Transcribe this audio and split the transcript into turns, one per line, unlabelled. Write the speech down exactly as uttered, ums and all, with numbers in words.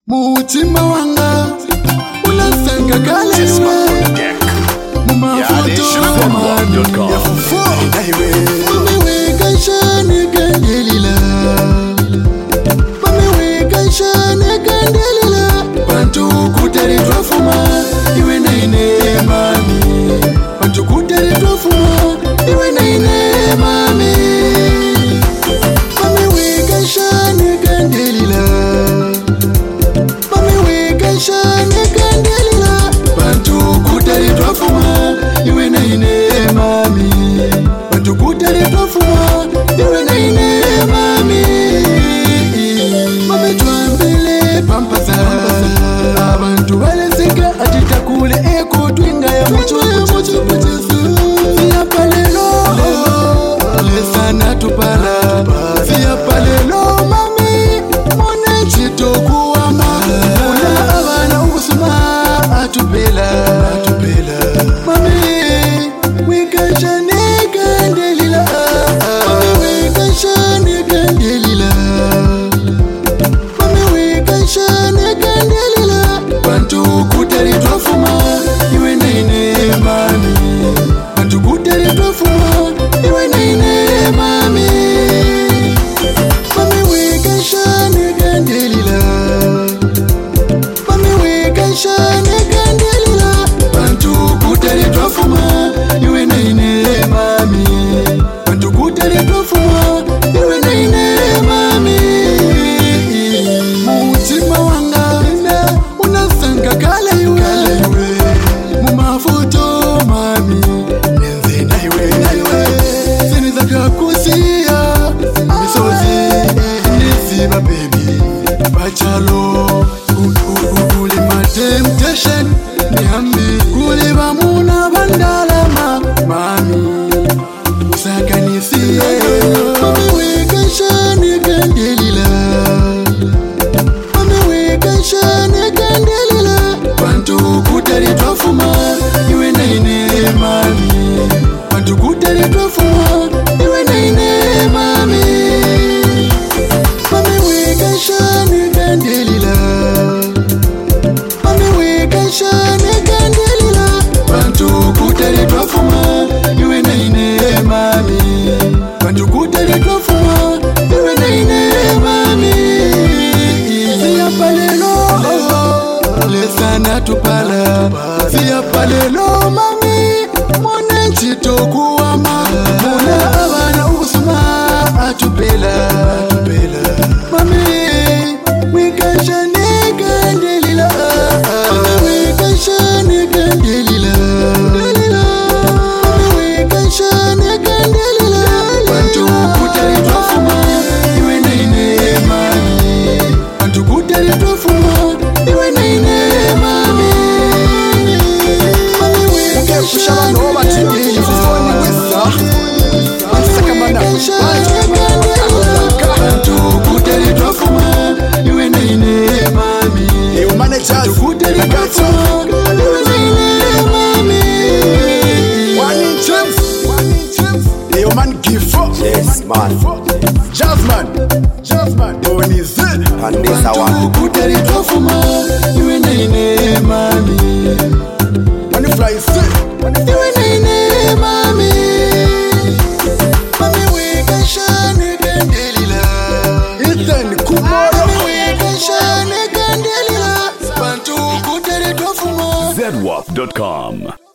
Mutima wanga unasenga kalewe Mumafoto mani ya fufu Mamiweka shani kandelila Mamiweka shani kandelila Bantu kutari twafuma Iwe na ine mami Bantu kutari twafuma Iwe na ine mami Mamiweka shani kandelila Shane kandelila Bantu kutari twafuma Iwe na ine mami Bantu kutari twafuma Iwe na ine mami Mame twambele pampaza Abantu waleseka atitakule eko twinga ya mucho Siya palelo Lesana tupala Siya palelo mami Mone chito kuwama Atupela, atupela Mami, weka shani kandelila Mami, weka shani kandelila Mami, weka shani kandelila Bantu kutari twafuma Iwe na ine mami Bantu kutari twafuma Iwe na ine mami Mami, weka shani kandelila Mami, weka shani Twafuma, iwe na ine mami Bantu kutari twafuma, iwe na ine mami Mutima wanga, unasanga kala iwe Mumafoto mami, nenze na iwe Zini zaka kusia, misozi Nisiba baby, bachalo Uli ma temptation, nihambi Kuli bamuna bandalama mami Usakanisiye Mami weka shani kandelila Mami weka shani kandelila Bantu kutari twafuma Iwe na ine mami Bantu kutari twafuma Iwe na ine mami Mami weka shani kandelila Mami weka shani kandelila Bantu kutari twafuma Iwe na ine mami Bantu kutari twafuma Iwe na ine mami Siya palelo Lesana tupala Siya palelo mami Mone chito kuwama Muna abana usuma Atupela Mami weka shani kandelila Mami weka shani kandelila Bantu kutari twafuma Iwe na ine mami Bantu kutari twafuma Iwe na ine mami Mami weka shani kandelila Bantu kutari twafuma Iwe na ine mami Bantu kutari twafuma Iwe na ine mami
One in James Yo man give up
Yes man
Jazzman Jazzman Doni Z
And this I
Bantu
want
kutari twafuma Iwe na ine mami
When you fly Z
Iwe na ine mami Mami weka shani kandelila
Ethan Kumara
Mami weka shani kandelila Bantu kutari twafuma
Z W A P dot com